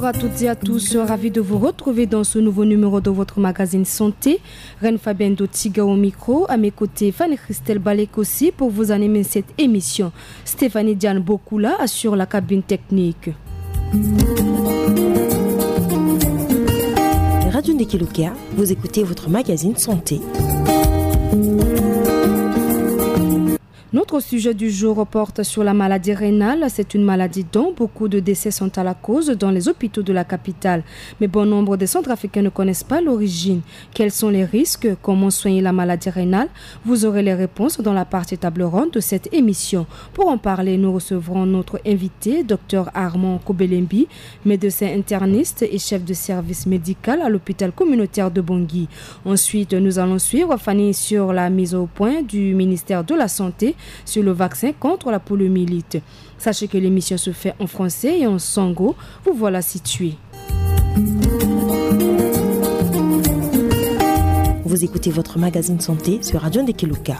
Bonjour à toutes et à tous, ravi de vous retrouver dans ce nouveau numéro de votre magazine Santé. Reine Fabienne Dotiga au micro, à mes côtés Fanny Christelle Balek aussi pour vous animer cette émission. Stéphanie Diane Bokula assure la cabine technique. Radio Ndekeluka, vous écoutez votre magazine Santé. Notre sujet du jour porte sur la maladie rénale. C'est une maladie dont beaucoup de décès sont à la cause dans les hôpitaux de la capitale. Mais bon nombre de Centrafricains ne connaissent pas l'origine. Quels sont les risques? Comment soigner la maladie rénale? Vous aurez les réponses dans la partie table ronde de cette émission. Pour en parler, nous recevrons notre invité, Dr Armand Kobelembi, médecin interniste et chef de service médical à l'hôpital communautaire de Bangui. Ensuite, nous allons suivre Fanny sur la mise au point du ministère de la Santé sur le vaccin contre la poliomyélite. Sachez que l'émission se fait en français et en sango. Vous voilà situé. Vous écoutez votre magazine Santé sur Radio Ndekeluka.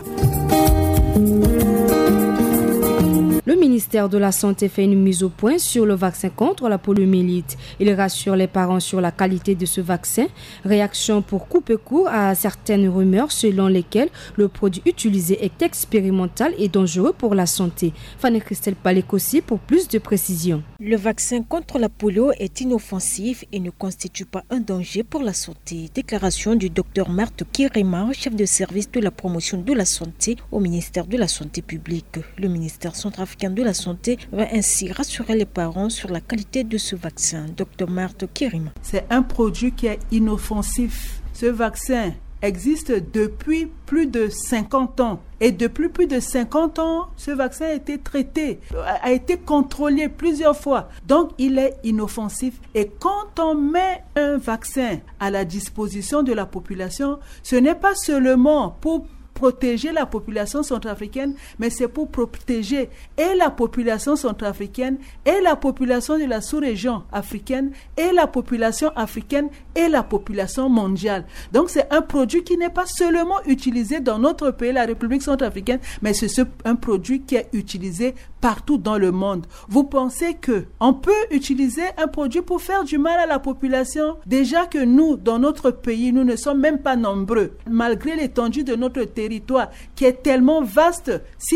Le ministère de la Santé fait une mise au point sur le vaccin contre la poliomyélite. Il rassure les parents sur la qualité de ce vaccin. Réaction pour couper court à certaines rumeurs selon lesquelles le produit utilisé est expérimental et dangereux pour la santé. Fanny Christelle Balek aussi pour plus de précisions. Le vaccin contre la polio est inoffensif et ne constitue pas un danger pour la santé. Déclaration du Dr Marthe Kirima, chef de service de la promotion de la santé au ministère de la Santé publique. Le ministère centrafricain de la Santé va ainsi rassurer les parents sur la qualité de ce vaccin. Dr Marthe Kirima. C'est un produit qui est inoffensif. Ce vaccin existe depuis plus de 50 ans. Et depuis plus de 50 ans, ce vaccin a été traité, a été contrôlé plusieurs fois. Donc, il est inoffensif. Et quand on met un vaccin à la disposition de la population, ce n'est pas seulement pour protéger la population centrafricaine, mais c'est pour protéger et la population centrafricaine et la population de la sous-région africaine et la population africaine et la population mondiale. Donc c'est un produit qui n'est pas seulement utilisé dans notre pays, la République centrafricaine, mais c'est un produit qui est utilisé partout dans le monde. Vous pensez que on peut utiliser un produit pour faire du mal à la population? Déjà que nous, dans notre pays, nous ne sommes même pas nombreux. Malgré l'étendue de notre territoire qui est tellement vaste,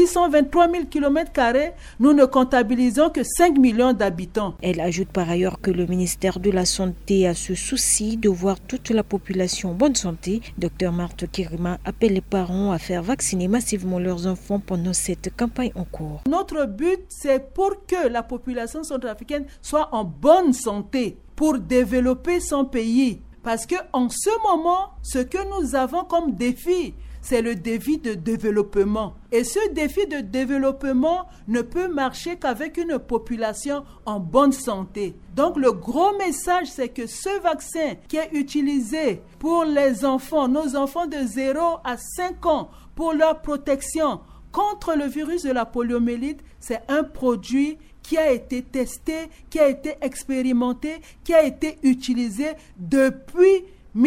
623 000 km², nous ne comptabilisons que 5 millions d'habitants. Elle ajoute par ailleurs que le ministère de la Santé a ce souci de voir toute la population en bonne santé. Dr Marthe Kirima appelle les parents à faire vacciner massivement leurs enfants pendant cette campagne en cours. Notre but, c'est pour que la population centrafricaine soit en bonne santé pour développer son pays. Parce qu'en ce moment, ce que nous avons comme défi, c'est le défi de développement. Et ce défi de développement ne peut marcher qu'avec une population en bonne santé. Donc le gros message, c'est que ce vaccin qui est utilisé pour les enfants, nos enfants de 0 à 5 ans, pour leur protection contre le virus de la poliomyélite, c'est un produit qui a été testé, qui a été expérimenté, qui a été utilisé depuis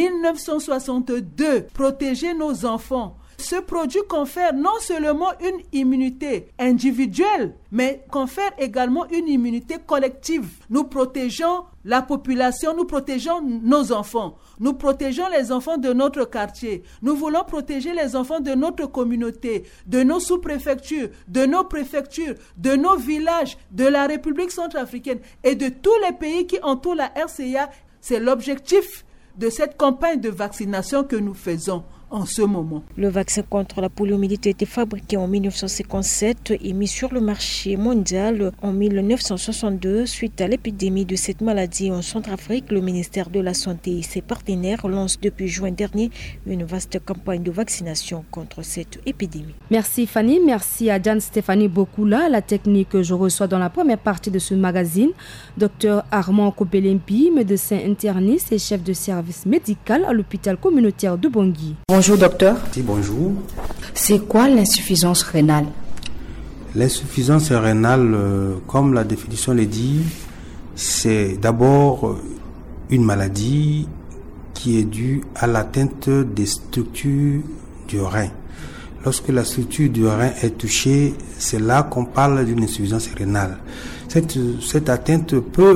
1962. Protéger nos enfants. Ce produit confère non seulement une immunité individuelle, mais confère également une immunité collective. Nous protégeons la population, nous protégeons nos enfants. Nous protégeons les enfants de notre quartier. Nous voulons protéger les enfants de notre communauté, de nos sous-préfectures, de nos préfectures, de nos villages, de la République centrafricaine et de tous les pays qui entourent la RCA. C'est l'objectif de cette campagne de vaccination que nous faisons en ce moment. Le vaccin contre la poliomyélite a été fabriqué en 1957 et mis sur le marché mondial en 1962. Suite à l'épidémie de cette maladie en Centrafrique, le ministère de la Santé et ses partenaires lancent depuis juin dernier une vaste campagne de vaccination contre cette épidémie. Merci Fanny, merci à Diane Stéphanie Bokula. La technique que je reçois dans la première partie de ce magazine, Dr Armand Kobelembi, médecin interniste et chef de service médical à l'hôpital communautaire de Bangui. Bonjour docteur. Oui, bonjour. C'est quoi l'insuffisance rénale? L'insuffisance rénale, comme la définition le dit, c'est d'abord une maladie qui est due à l'atteinte des structures du rein. Lorsque la structure du rein est touchée, c'est là qu'on parle d'une insuffisance rénale. Cette atteinte peut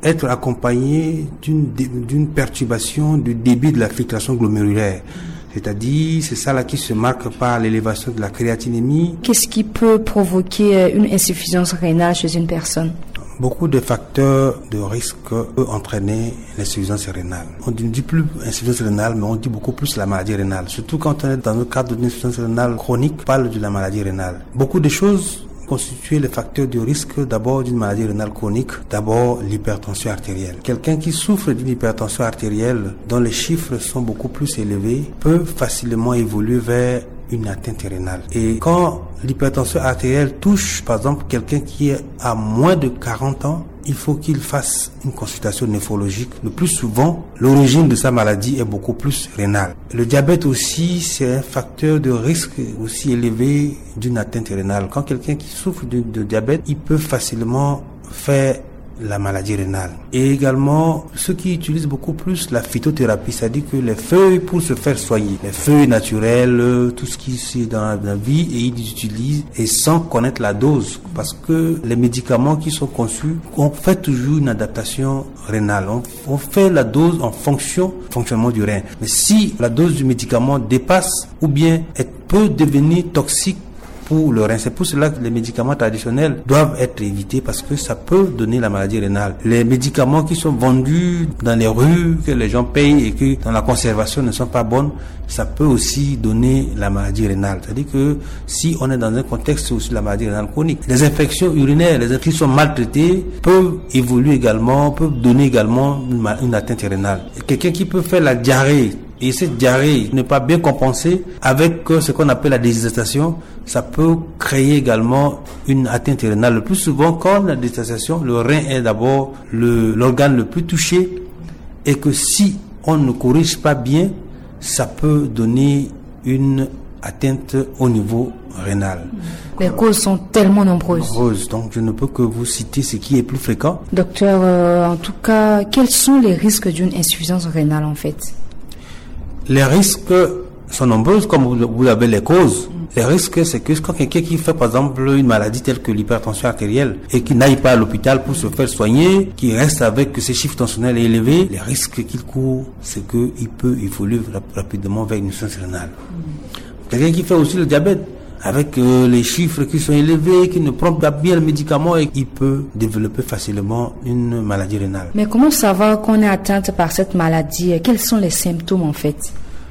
être accompagné d'une perturbation du débit de la filtration glomérulaire. C'est-à-dire, c'est ça là qui se marque par l'élévation de la créatinémie. Qu'est-ce qui peut provoquer une insuffisance rénale chez une personne? Beaucoup de facteurs de risque peuvent entraîner l'insuffisance rénale. On ne dit plus insuffisance rénale, mais on dit beaucoup plus la maladie rénale. Surtout quand on est dans le cadre d'une insuffisance rénale chronique, on parle de la maladie rénale. Beaucoup de choses constituent les facteurs de risque d'abord d'une maladie rénale chronique, d'abord l'hypertension artérielle. Quelqu'un qui souffre d'une hypertension artérielle, dont les chiffres sont beaucoup plus élevés, peut facilement évoluer vers une atteinte rénale. Et quand l'hypertension artérielle touche, par exemple, quelqu'un qui est à moins de 40 ans, il faut qu'il fasse une consultation néphrologique. Le plus souvent, l'origine de sa maladie est beaucoup plus rénale. Le diabète aussi, c'est un facteur de risque aussi élevé d'une atteinte rénale. Quand quelqu'un qui souffre de diabète, il peut facilement faire la maladie rénale. Et également, ceux qui utilisent beaucoup plus la phytothérapie, c'est-à-dire que les feuilles pour se faire soigner, les feuilles naturelles, tout ce qui est dans la vie, et ils utilisent et sans connaître la dose, parce que les médicaments qui sont conçus, on fait toujours une adaptation rénale. On fait la dose en fonctionnement du rein. Mais si la dose du médicament dépasse, ou bien elle peut devenir toxique pour le rein. C'est pour cela que les médicaments traditionnels doivent être évités, parce que ça peut donner la maladie rénale. Les médicaments qui sont vendus dans les rues, que les gens payent et que dans la conservation ne sont pas bonnes, ça peut aussi donner la maladie rénale. C'est-à-dire que si on est dans un contexte aussi de la maladie rénale chronique, les infections urinaires, les infections qui sont maltraitées peuvent évoluer également, peuvent donner également une atteinte rénale. Quelqu'un qui peut faire la diarrhée, et cette diarrhée n'est pas bien compensée avec ce qu'on appelle la déshydratation, ça peut créer également une atteinte rénale. Le plus souvent, quand la déshydratation, le rein est d'abord l'organe le plus touché, et que si on ne corrige pas bien, ça peut donner une atteinte au niveau rénal. Les causes sont tellement nombreuses. Donc je ne peux que vous citer ce qui est plus fréquent. Docteur, en tout cas, quels sont les risques d'une insuffisance rénale en fait? Les risques sont nombreux, comme vous avez les causes. Les risques, c'est que quand quelqu'un qui fait par exemple une maladie telle que l'hypertension artérielle et qui n'aille pas à l'hôpital pour se faire soigner, qui reste avec ses chiffres tensionnels élevés, les risques qu'il court, c'est qu'il peut évoluer rapidement vers une insuffisance rénale. Quelqu'un qui fait aussi le diabète, avec les chiffres qui sont élevés, qui ne prend pas bien le médicament, et il peut développer facilement une maladie rénale. Mais comment savoir qu'on est atteinte par cette maladie? Quels sont les symptômes en fait?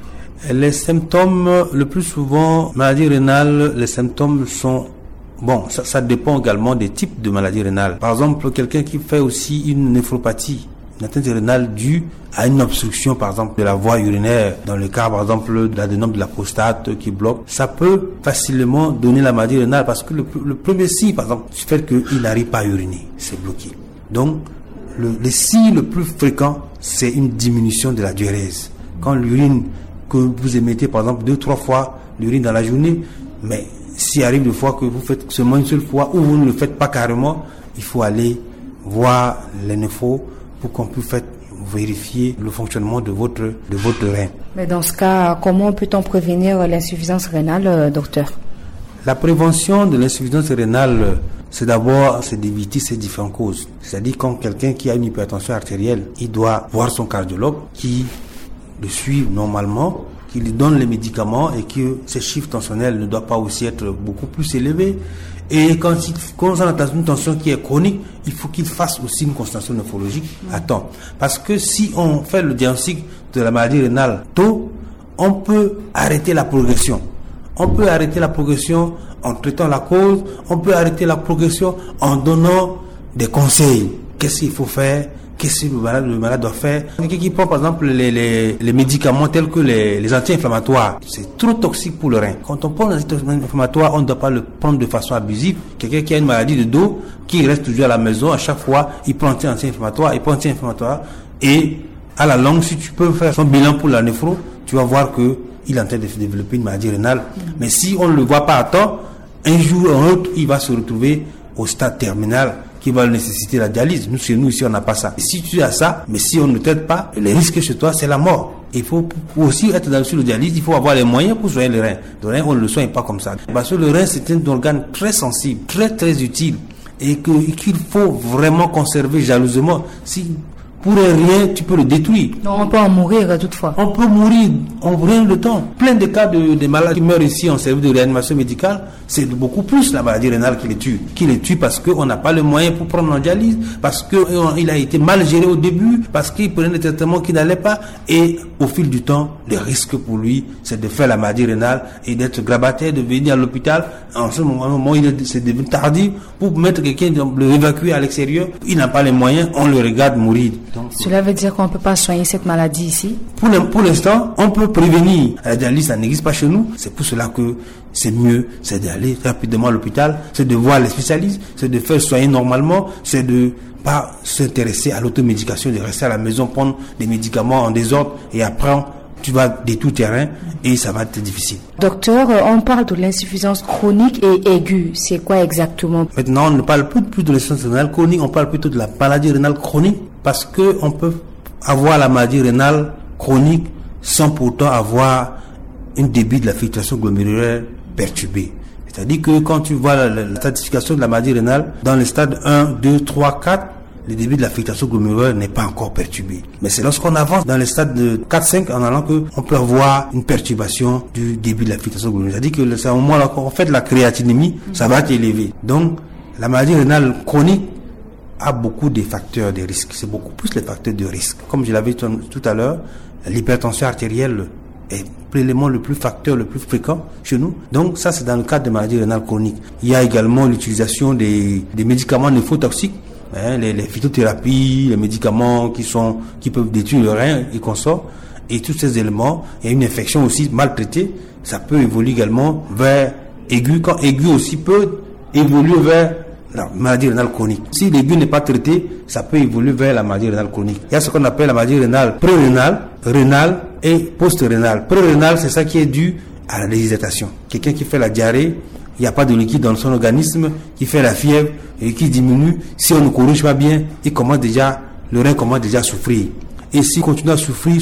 Les symptômes, le plus souvent, maladie rénale, les symptômes sont... Bon, ça dépend également des types de maladies rénales. Par exemple, quelqu'un qui fait aussi une néphropathie, une atteinte rénale due à une obstruction, par exemple, de la voie urinaire, dans le cas, par exemple, de l'adénome de la prostate qui bloque, ça peut facilement donner la maladie rénale, parce que le premier signe, par exemple, c'est fait qu'il n'arrive pas à uriner, c'est bloqué. Donc, le signe le plus fréquent, c'est une diminution de la diurèse. Quand l'urine que vous émettez, par exemple, 2-3 fois l'urine dans la journée, mais s'il arrive des fois que vous faites seulement une seule fois, ou vous ne le faites pas carrément, il faut aller voir les néphros pour qu'on puisse vérifier le fonctionnement de votre rein. Mais dans ce cas, comment peut-on prévenir l'insuffisance rénale, docteur? La prévention de l'insuffisance rénale, c'est d'abord d'éviter ces différentes causes. C'est-à-dire quand quelqu'un qui a une hypertension artérielle, il doit voir son cardiologue qui le suit normalement, qui lui donne les médicaments et que ses chiffres tensionnels ne doivent pas aussi être beaucoup plus élevés. Et quand on a une tension qui est chronique, il faut qu'il fasse aussi une consultation néphrologique à temps. Parce que si on fait le diagnostic de la maladie rénale tôt, on peut arrêter la progression. On peut arrêter la progression en traitant la cause, on peut arrêter la progression en donnant des conseils. Qu'est-ce qu'il faut faire? Qu'est-ce que le malade doit faire? Quelqu'un qui prend par exemple les médicaments tels que les anti-inflammatoires, c'est trop toxique pour le rein. Quand on prend les anti-inflammatoires, on ne doit pas le prendre de façon abusive. Quelqu'un qui a une maladie de dos, qui reste toujours à la maison, à chaque fois, il prend anti-inflammatoire, et à la longue, si tu peux faire son bilan pour la néphro, tu vas voir que il est en train de développer une maladie rénale. Mais si on ne le voit pas à temps, un jour ou un autre, il va se retrouver au stade terminal qui va nécessiter la dialyse. Chez nous ici, on n'a pas ça. Si tu as ça, mais si on ne t'aide pas, le risque chez toi, c'est la mort. Il faut aussi être sur le dialyse, il faut avoir les moyens pour soigner le rein. Le rein, on ne le soigne pas comme ça. Parce que le rein, c'est un organe très sensible, très très utile. et qu'il faut vraiment conserver jalousement. Si pour rien, tu peux le détruire. Non, on peut en mourir toutefois. On peut mourir en rien de temps. Plein de cas de malades qui meurent ici en service de réanimation médicale, c'est beaucoup plus la maladie rénale qui les tue. Qui les tue parce qu'on n'a pas le moyen pour prendre en dialyse, parce qu'il a été mal géré au début, parce qu'il prenait des traitements qui n'allaient pas. Et au fil du temps, le risque pour lui, c'est de faire la maladie rénale et d'être grabataire, de venir à l'hôpital. En ce moment, c'est devenu tardif pour mettre quelqu'un, le évacuer à l'extérieur. Il n'a pas les moyens, on le regarde mourir. Donc, cela veut dire qu'on ne peut pas soigner cette maladie ici? Pour l'instant, on peut prévenir. La dialyse, ça n'existe pas chez nous. C'est pour cela que c'est mieux, c'est d'aller rapidement à l'hôpital, c'est de voir les spécialistes, c'est de faire soigner normalement, c'est de pas s'intéresser à l'automédication, de rester à la maison, prendre des médicaments en désordre et après tu vas de tout terrain et ça va être difficile. Docteur, on parle de l'insuffisance chronique et aiguë. C'est quoi exactement? Maintenant, on ne parle plus de l'insuffisance rénale chronique, on parle plutôt de la maladie rénale chronique parce que on peut avoir la maladie rénale chronique sans pourtant avoir un débit de la filtration glomérulaire perturbé. C'est-à-dire que quand tu vois la stratification de la maladie rénale, dans les stades 1, 2, 3, 4, le débit de la filtration glomérulaire n'est pas encore perturbé. Mais c'est lorsqu'on avance dans les stades de 4, 5, en allant qu'on peut avoir une perturbation du débit de la filtration glomérulaire. C'est-à-dire que c'est au moment là qu'on fait de la créatinémie, ça va être élevé. Donc, la maladie rénale chronique a beaucoup de facteurs de risque. C'est beaucoup plus les facteurs de risque. Comme je l'avais dit tout à l'heure, l'hypertension artérielle est l'élément le plus fréquent chez nous. Donc ça, c'est dans le cadre de maladies rénales chroniques. Il y a également l'utilisation des médicaments néphrotoxiques, les phytothérapies, les médicaments qui peuvent détruire le rein et consorts. Et tous ces éléments, il y a une infection aussi mal traitée, ça peut évoluer également vers aigu, quand aigu aussi peut évoluer vers la maladie rénale chronique. Si l'aigu n'est pas traité, ça peut évoluer vers la maladie rénale chronique. Il y a ce qu'on appelle la maladie rénale pré-rénale, rénale et post-rénale. Pré-rénale, c'est ça qui est dû à la déshydratation. Quelqu'un qui fait la diarrhée, il n'y a pas de liquide dans son organisme, qui fait la fièvre et qui diminue. Si on ne corrige pas bien, le rein commence déjà à souffrir. Et s'il continue à souffrir,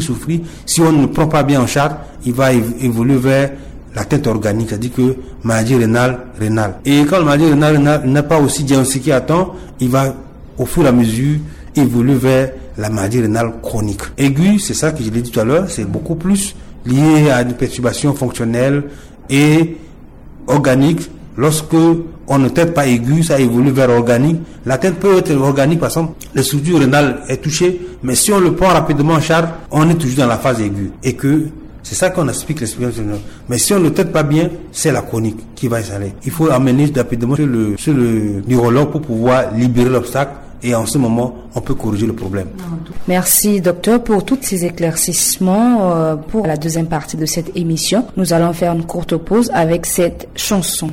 si on ne prend pas bien en charge, il va évoluer vers l'atteinte organique, c'est-à-dire que maladie rénale. Et quand la maladie rénale n'est pas aussi diagnostiquée à temps, il va au fur et à mesure évoluer vers la maladie rénale chronique. Aiguë, c'est ça que je l'ai dit tout à l'heure, c'est beaucoup plus lié à une perturbation fonctionnelle et organique. Lorsque on ne traite pas aigu, ça évolue vers organique. L'atteinte peut être organique, par exemple, la structure rénale est touchée, mais si on le prend rapidement en charge, on est toujours dans la phase aiguë. Et que c'est ça qu'on explique l'expérience. Mais si on ne le traite pas bien, c'est la chronique qui va s'installer. Il faut amener rapidement sur le neurologue pour pouvoir libérer l'obstacle. Et en ce moment, on peut corriger le problème. Merci, docteur, pour tous ces éclaircissements. Pour la deuxième partie de cette émission, nous allons faire une courte pause avec cette chanson.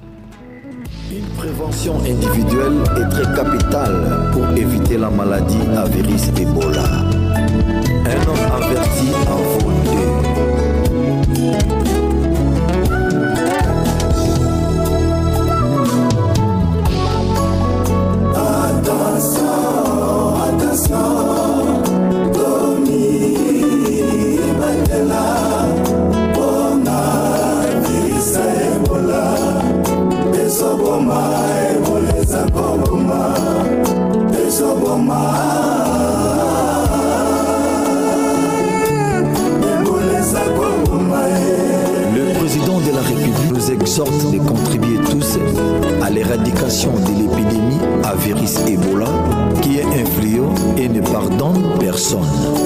Une prévention individuelle est très capitale pour éviter la maladie à virus Ebola. Un homme averti en vaut deux. Le président de la République nous exhorte de contribuer tous à l'éradication de l'épidémie à virus Ebola qui est un fléau et ne pardonne personne.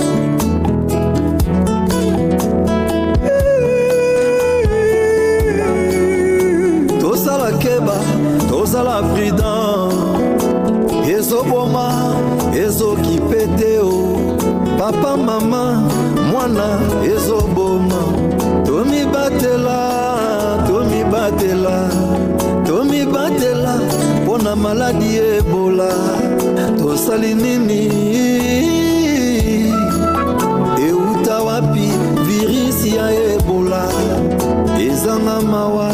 Tosala keba, tosala prudent, ezoboma, ezokipeteo, papa mama, mwana ezoboma, tomi batela, pona maladi Ebola, tosali nini, euta wapi virus ya Ebola, ezanga mawa.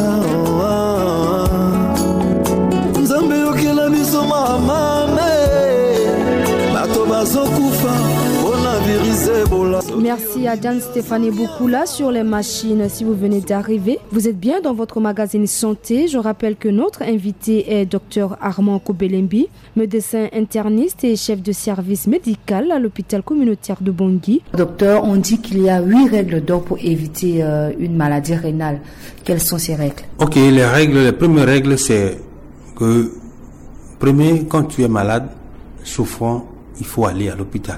Nzambe yokela biso mama, bato bazokufa pona virus Ebola. Merci à Diane-Stéphanie Boukoula sur les machines. Si vous venez d'arriver, vous êtes bien dans votre magazine Santé. Je rappelle que notre invité est Dr Armand Kobelembi, médecin interniste et chef de service médical à l'hôpital communautaire de Bangui. Docteur, on dit qu'il y a 8 règles d'or pour éviter une maladie rénale. Quelles sont ces règles? Ok, les premières règles, c'est que, quand tu es malade, souffrant, il faut aller à l'hôpital,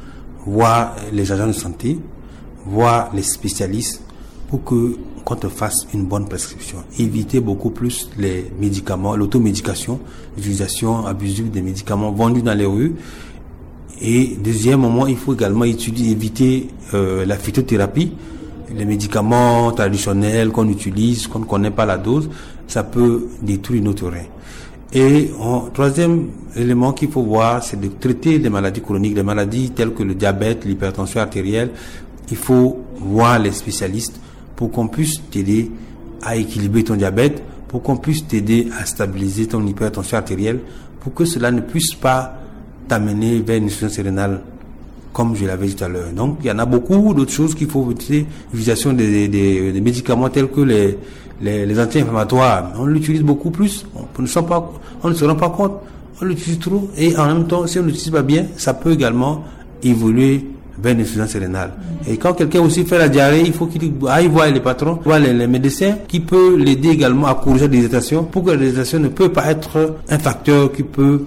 voir les agents de santé, voir les spécialistes pour qu'on te fasse une bonne prescription. Éviter beaucoup plus les médicaments, l'automédication, l'utilisation abusive des médicaments vendus dans les rues. Et deuxièmement, il faut également éviter la phytothérapie, les médicaments traditionnels qu'on utilise, qu'on ne connaît pas la dose, ça peut détruire notre rein. Et troisième élément qu'il faut voir, c'est de traiter des maladies chroniques, des maladies telles que le diabète, l'hypertension artérielle. Il faut voir les spécialistes pour qu'on puisse t'aider à équilibrer ton diabète, pour qu'on puisse t'aider à stabiliser ton hypertension artérielle, pour que cela ne puisse pas t'amener vers une insuffisance rénale, comme je l'avais dit tout à l'heure. Donc, il y en a beaucoup d'autres choses qu'il faut éviter. L'utilisation des médicaments tels que les anti-inflammatoires. On l'utilise beaucoup plus. On ne se rend pas compte. On l'utilise trop. Et en même temps, si on ne l'utilise pas bien, ça peut également évoluer vers une insuffisance rénale. Et quand quelqu'un aussi fait la diarrhée, il faut qu'il aille voir les patrons, voir les médecins qui peuvent l'aider également à corriger la déshydratation, pour que la déshydratation ne peut pas être un facteur qui peut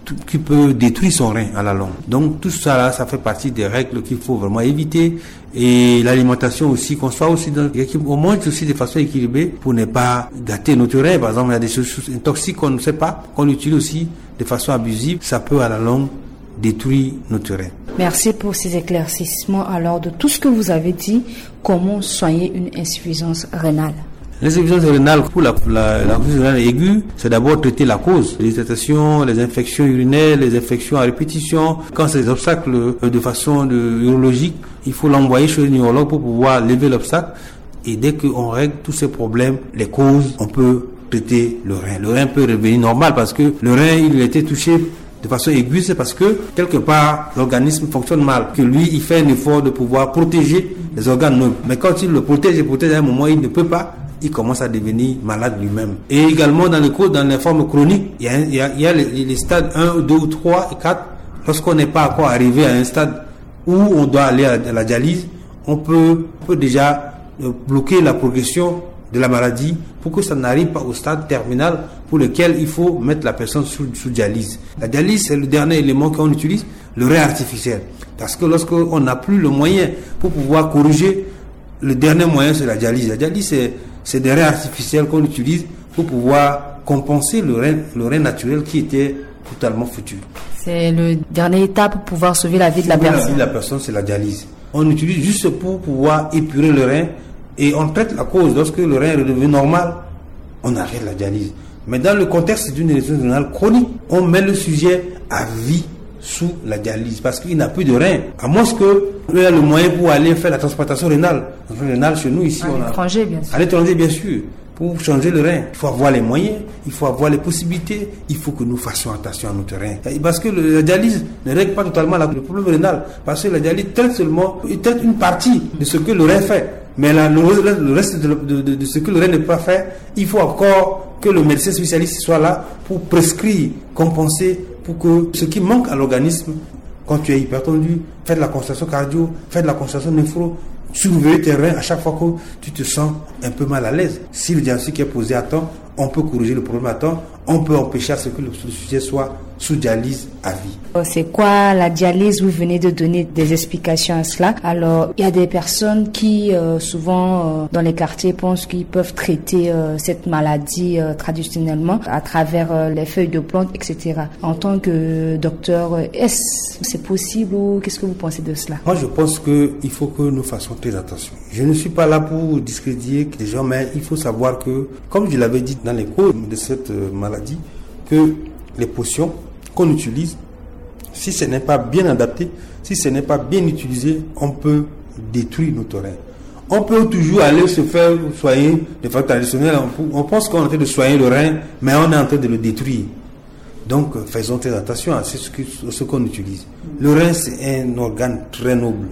détruire son rein à la longue. Donc tout ça là, ça fait partie des règles qu'il faut vraiment éviter. Et l'alimentation aussi, qu'on soit aussi on mange aussi de façon équilibrée pour ne pas gâter notre rein. Par exemple, il y a des choses toxiques qu'on ne sait pas, qu'on utilise aussi de façon abusive, ça peut à la longue détruire notre rein. Merci pour ces éclaircissements. Alors, de tout ce que vous avez dit, comment soigner une insuffisance rénale? L'insuffisance rénale, pour la rénale aiguë, c'est d'abord traiter la cause. Les irritations, les infections urinaires, les infections à répétition. Quand c'est des obstacles de façon urologique, il faut l'envoyer chez le neurologue pour pouvoir lever l'obstacle. Et dès qu'on règle tous ces problèmes, les causes, on peut traiter le rein. Le rein peut revenir normal parce que le rein, il a été touché de façon aiguë, c'est parce que quelque part l'organisme fonctionne mal, que lui il fait un effort de pouvoir protéger les organes nobles. Mais quand il le protège à un moment, il ne peut pas, il commence à devenir malade lui-même. Et également dans les formes chroniques, il y a les stades 1, 2 ou 3 et 4. Lorsqu'on n'est pas encore arrivé à un stade où on doit aller à la dialyse, on peut déjà bloquer la progression de la maladie pour que ça n'arrive pas au stade terminal pour lequel il faut mettre la personne sous dialyse. La dialyse, c'est le dernier élément qu'on utilise, le rein artificiel. Parce que lorsqu'on n'a plus le moyen pour pouvoir corriger, le dernier moyen, c'est la dialyse. La dialyse, c'est des reins artificiels qu'on utilise pour pouvoir compenser le rein naturel qui était totalement foutu. C'est le dernier étape pour pouvoir sauver la vie de la personne. La vie de la personne, c'est la dialyse. On utilise juste pour pouvoir épurer le rein. Et on traite la cause. Lorsque le rein est redevenu normal, on arrête la dialyse. Mais dans le contexte d'une insuffisance rénale chronique, on met le sujet à vie sous la dialyse parce qu'il n'a plus de rein. À moins qu'il ait le moyen pour aller faire la transplantation rénale. La transplantation rénale chez nous ici. À l'étranger, bien sûr. À l'étranger, bien sûr. Pour changer le rein, il faut avoir les moyens, il faut avoir les possibilités, il faut que nous fassions attention à notre rein. Parce que la dialyse ne règle pas totalement le problème rénal. Parce que la dialyse traite une partie de ce que le rein fait. Mais le reste de ce que le rein ne peut pas faire, il faut encore que le médecin spécialiste soit là pour prescrire, compenser, pour que ce qui manque à l'organisme, quand tu es hypertendu, fais de la consultation cardio, fais de la consultation néphro, surveiller tes reins à chaque fois que tu te sens un peu mal à l'aise. Si le diagnostic est posé à temps, on peut corriger le problème à temps, on peut empêcher à ce que le sujet soit sous dialyse à vie. C'est quoi la dialyse? Vous venez de donner des explications à cela. Alors, il y a des personnes qui, souvent, dans les quartiers, pensent qu'ils peuvent traiter cette maladie traditionnellement à travers les feuilles de plantes, etc. En tant que docteur, est-ce que c'est possible ou qu'est-ce que vous pensez de cela? Moi, je pense qu'il faut que nous fassions très attention. Je ne suis pas là pour discréditer les gens, mais il faut savoir que, comme je l'avais dit dans les cours de cette maladie, que les potions qu'on utilise, si ce n'est pas bien adapté, si ce n'est pas bien utilisé, on peut détruire notre rein. On peut toujours aller se faire soigner de façon traditionnelle. On pense qu'on est en train de soigner le rein, mais on est en train de le détruire. Donc, faisons très attention à ce qu'on utilise. Le rein, c'est un organe très noble.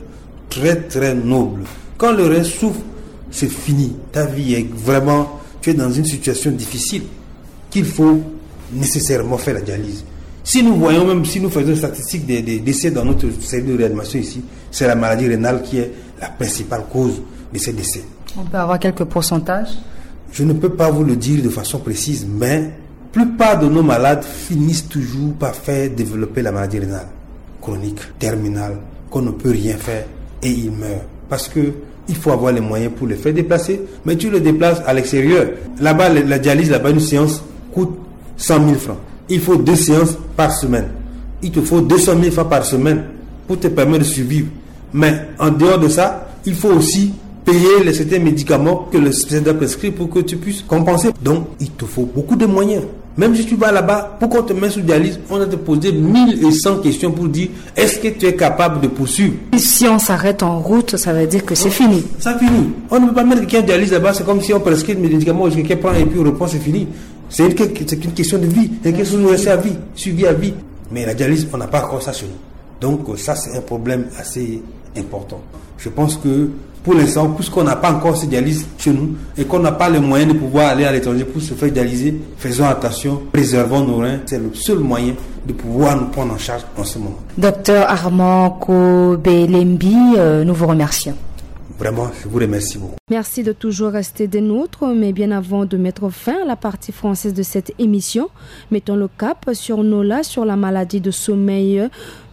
très très noble. Quand le rein souffre, c'est fini. Ta vie est vraiment, tu es dans une situation difficile qu'il faut nécessairement faire la dialyse. Si nous voyons, même si nous faisons une statistique des décès dans notre service de réanimation ici, c'est la maladie rénale qui est la principale cause de ces décès. On peut avoir quelques pourcentages? Je ne peux pas vous le dire de façon précise, mais la plupart de nos malades finissent toujours par faire développer la maladie rénale chronique, terminale, qu'on ne peut rien faire et ils meurent. Parce que il faut avoir les moyens pour les faire déplacer, mais tu le déplaces à l'extérieur. Là-bas, la dialyse, là-bas, une séance coûte 100 000 francs. Il faut 2 séances par semaine. Il te faut 200 000 francs par semaine pour te permettre de survivre. Mais en dehors de ça, il faut aussi payer certains médicaments que le spécialiste prescrit pour que tu puisses compenser. Donc, il te faut beaucoup de moyens. Même si tu vas là-bas, pour qu'on te mette sous dialyse, on va te poser 1100 questions pour dire est-ce que tu es capable de poursuivre. Si on s'arrête en route, ça veut dire que c'est fini. Ça finit. On ne peut pas mettre quelqu'un en dialyse là-bas, c'est comme si on prescrit des médicaments, quelqu'un prend et puis on reprend, c'est fini. C'est une question de vie, c'est une question de rester à vie, suivi à vie. Mais la dialyse, on n'a pas encore ça chez nous. Donc ça, c'est un problème assez important. Je pense que pour l'instant, puisqu'on n'a pas encore cette dialyse chez nous et qu'on n'a pas les moyens de pouvoir aller à l'étranger pour se faire dialyser, faisons attention, préservons nos reins. C'est le seul moyen de pouvoir nous prendre en charge en ce moment. Docteur Armand Kobelembi, nous vous remercions. Vraiment, je vous remercie beaucoup. Merci de toujours rester des nôtres, mais bien avant de mettre fin à la partie française de cette émission, mettons le cap sur Nola, sur la maladie de sommeil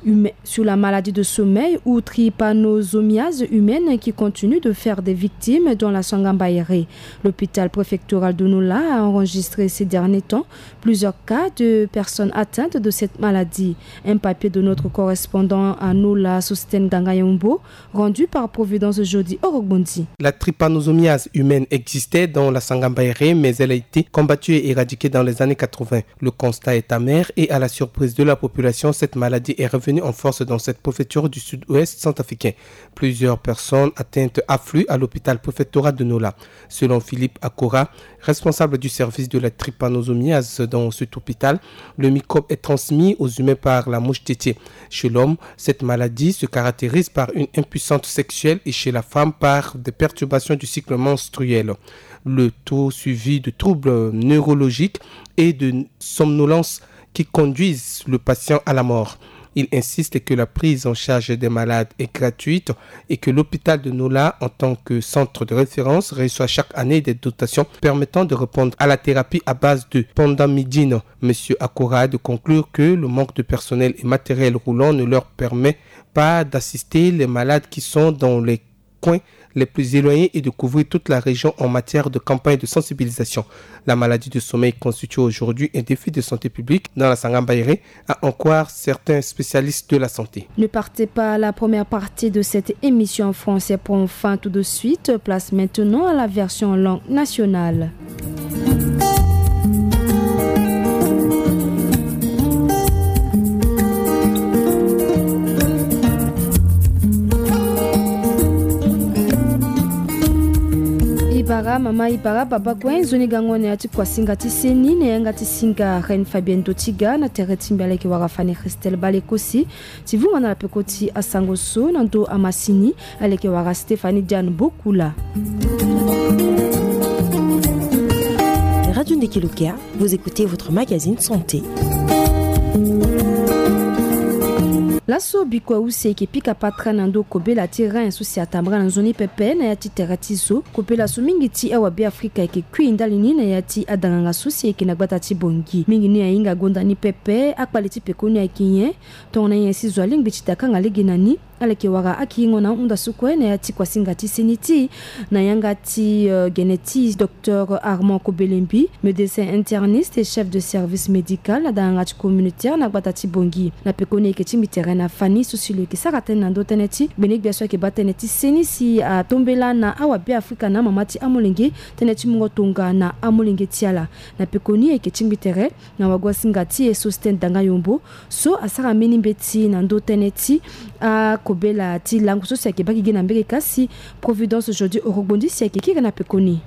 ou trypanosomiase humaine qui continue de faire des victimes dans la Sangambaïré. L'hôpital préfectoral de Nola a enregistré ces derniers temps plusieurs cas de personnes atteintes de cette maladie. Un papier de notre correspondant à Nola, Sosten Gangayombo, rendu par Providence jeudi au Rogbondi. La trypanosomiase humaine existait dans la Sangambaïré, mais elle a été combattue et éradiquée dans les années 80. Le constat est amer et à la surprise de la population, cette maladie est revenue en force dans cette préfecture du sud-ouest centrafricain. Plusieurs personnes atteintes affluent à l'hôpital préfectoral de Nola. Selon Philippe Akora, responsable du service de la trypanosomiase dans cet hôpital, le microbe est transmis aux humains par la mouche tétée. Chez l'homme, cette maladie se caractérise par une impuissance sexuelle et chez la femme par des perturbations du cycle menstruel. Le taux suivi de troubles neurologiques et de somnolence qui conduisent le patient à la mort. Il insiste que la prise en charge des malades est gratuite et que l'hôpital de Nola, en tant que centre de référence, reçoit chaque année des dotations permettant de répondre à la thérapie à base de pendamidine. M. Akora de conclure que le manque de personnel et matériel roulant ne leur permet pas d'assister les malades qui sont dans les coins les plus éloignés et de couvrir toute la région en matière de campagne de sensibilisation. La maladie du sommeil constitue aujourd'hui un défi de santé publique dans la Sangambaïré, à en croire certains spécialistes de la santé. Ne partez pas à la première partie de cette émission en français pour fin tout de suite. Place maintenant à la version langue nationale. Mama ibara baba kwa zoni gangone ati kwa singa tiseni ne yanga tisinga Reine Fabienne Dotiga na teretimbi aleke warafani Christelle Balekosi tivunga na pekoti asangoso na ndo amasini aleke wara Stéphanie Diane Bokula. Radio Ndekeluka, vous écoutez votre magazine santé. Laso bikwa useke pika patra nando kobela terrain susi atambra na zoni pepe na yati teratizo kobela so mingi ti awa bi Afrika eke kwinda lini na yati adanganga susi eke na gbata ti bongi mingi ni ainga gonda ni pepe akwaliti pekoni akinye tona yensi zwaling bichitaka ngalege nani aleke wara akingo na unda sukwe na yati kwa singati siniti na yangati geneti Dr Armand Kobelembi, médecin interniste et chef de service médical na dangati communautaire na gbata ti bongi na pekoni eke timbi terrain na fani susilo ke saraten na ndoteneti benek biaso ke bateneti senisi a tombela na awa bi Afrika na mamati amolenge teneti mungo tonga na amolenge tiala na pekoni eke timbi terrain na wagwa singati e Sosten Gangayombo so asara meni beti na ndoteneti a kobela ti langu so siake baki gena mbeke kasi Providence aujourd'hui au Rogbondi siake kika na pekoni.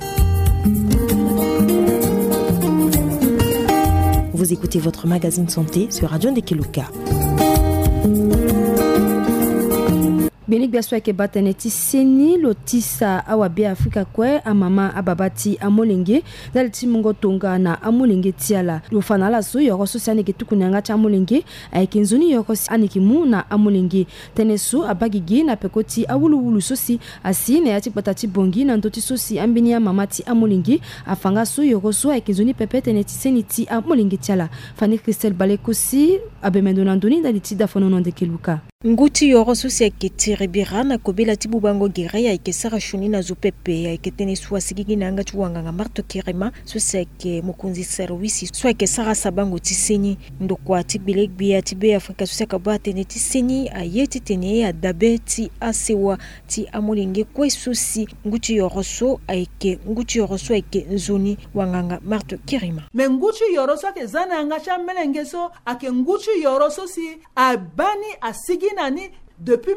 Vous écoutez votre magazine santé sur Radio Ndekeluka. Benik biaswa ke bateneti seni lotisa awabe Afrika kwe amama ababati amolenge dalti mungo tonga na amolenge tiala lofana la so yoro so sane ke tukunanga cha amolenge aikinzuni yoro aniki mu na amolenge tenesu abagigi na pekoti awuluwulu sosi asine yati patati bongi na ndoti sosi ambini ya mamati amolenge afanga so yoro so aikinzuni pepe teneti seni ti amolenge tiala Fanny Christelle Balekosi abemendo nandoni daliti dafono nonde keluka Nguti yoro sosi akitiri birana kobela tibu bango gere ya ikesara shuni na zupepe ya iketene suwa sigigi na anga chuwanga nga Marthe Kirema sosi ake mukunzi servisi suwa ikesara sabango tiseni ndokwa tibilek biya tibe Afrika sosi akabate ne tiseni ayeti tene ya dabeti asewa ti amolenge kwe sosi nguti yoro so ake nzoni wanganga Marthe Kirema me nguti yoro so ake zana anga cha melenge so ake nguti yoro sosi abani asigi nani depuis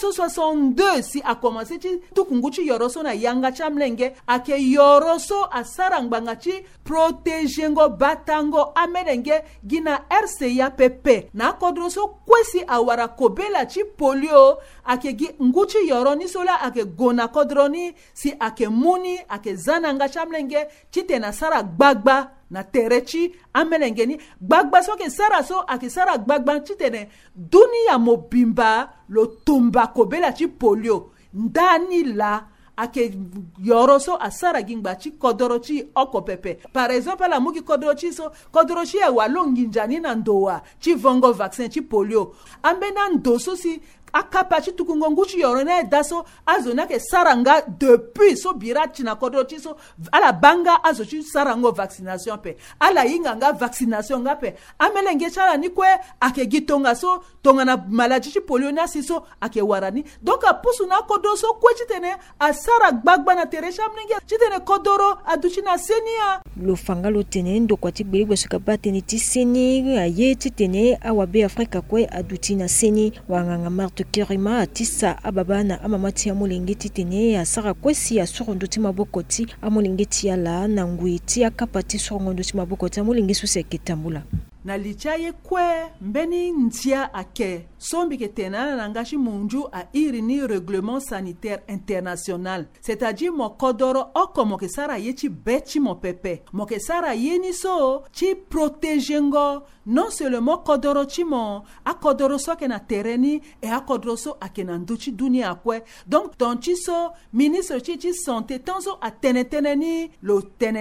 1962 si a commencé ti tukunguchi yoroso na yanga chamlenge ake yoroso asaranganga chi protégengo batango amelenge gina RCA PP na kodroso kwesi awara kobela chi polio ake gi nguchi yoroni sola ake gona kodroni si ake muni ake zananga chamlenge chitena sara gbagba na terechi amelengeni gbagba so ke sara so ake sara gbagba chitene dunia mobimba lo tumba kobela chi polio ndani la ake yoroso asara gingba chi kodorochi okopepe par exemple la muki kodorochi so kodorochi e walongi njani na ndoa chi vongo vaccin chi polio ambena ndoso si akapachi tukungonguchi yorone daso azona ke saranga depuis so birati na kodorochi so ala banga azochi sarango vaccination pe ala yinganga vaccination ngape amelenge chala ni kwe ake gitonga so tonga na maladie chi polio na siso ake warani donc apusu na kodoso kwe chitene asara gbagba na teresha mnenge chitene kodoro aduchi na senia lo fanga lo tene ndo kwa tibiri suka bateni tiseni ayeti tene awabe Afrika kwe aduti na seni wanganga Marthe Kirema atisa ababana amamati amolengeti tene ya sara kwesi ya soronduti mabokoti amolengeti ala na nguiti akapati soronduti mabokoti amolengesi seketambula na lichaye kwe mbeni ntia ake sombi ke tenana nangashi munju a irini règlement sanitaire international c'est-à-dire mo kodoro oko mo ke sara yechi bechi mo pepe mo ke sara yeni so chi protégengo non seulement kodoro chimo akodoro so ke na tereni e akodoro so akena nduchi dunia kwe donc tonchiso ministre chi santé tonso ateneneni lo